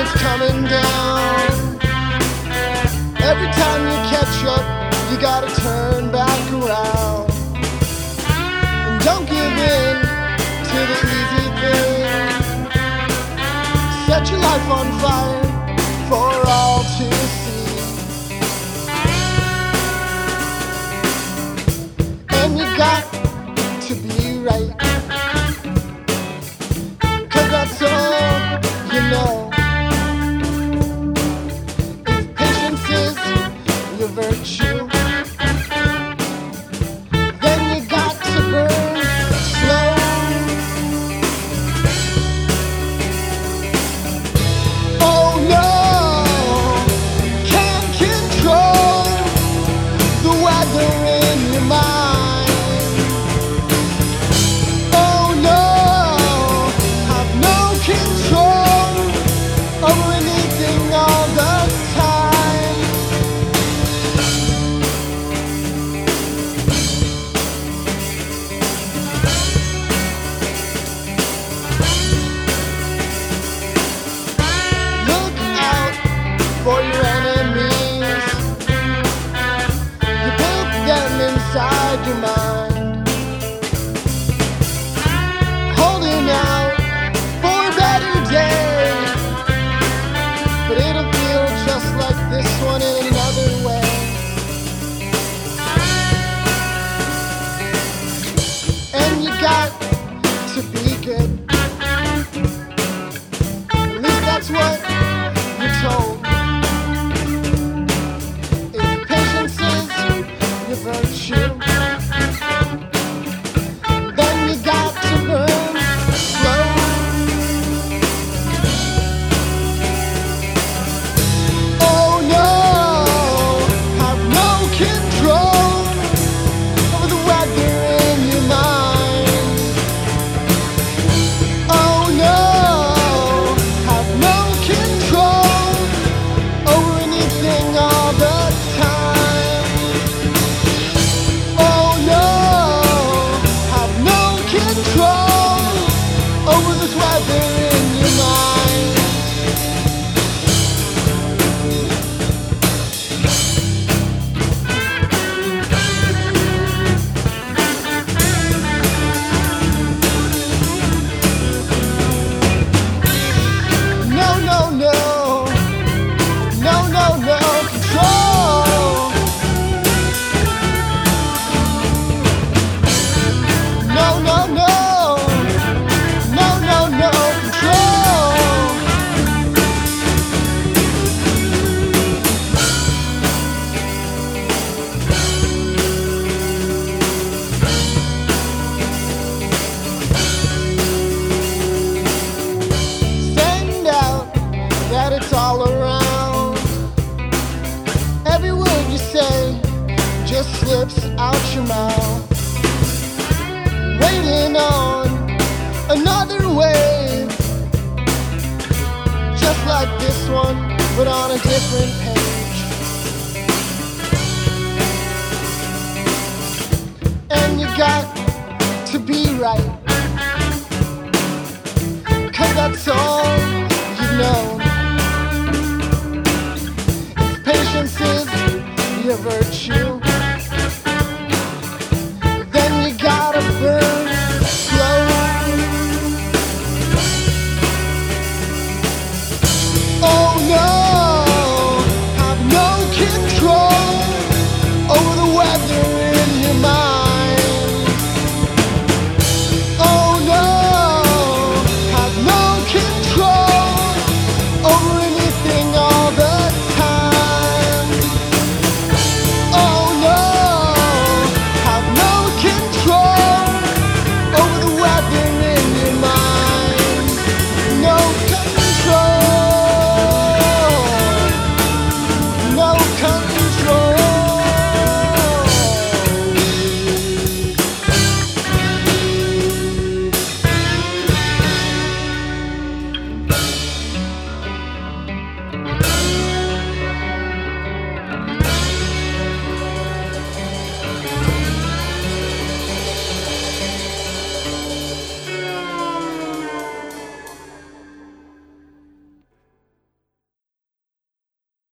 sun's coming down. Every time you catch up, you gotta turn back around. And don't give in to the easy thing. Set your life on fire for all to see. And you got to be right, 'cause that's all you know. If patience is your virtue, then you got to burn slow. Oh no, can't control the weather in your mind. Oh no, have no control over anything all the time. Look out for your enemies. You build them inside your mind, holding out for a better day. But it'll feel just like this one in another way. And you got to be good. At least that's what you're told. If patience is your virtue, then you got to burn slow. Oh no, have no control over the weather in your mind. Oh no, have no control over anything all the time. Oh no, have no control over this weather in your mind. No, no, no, no, no, no control. No, no, no, no, no, no control. Send out that it's all around. Every word you say just slips out your mouth. Waiting on another wave, just like this one, but on a different page. And you got to be right,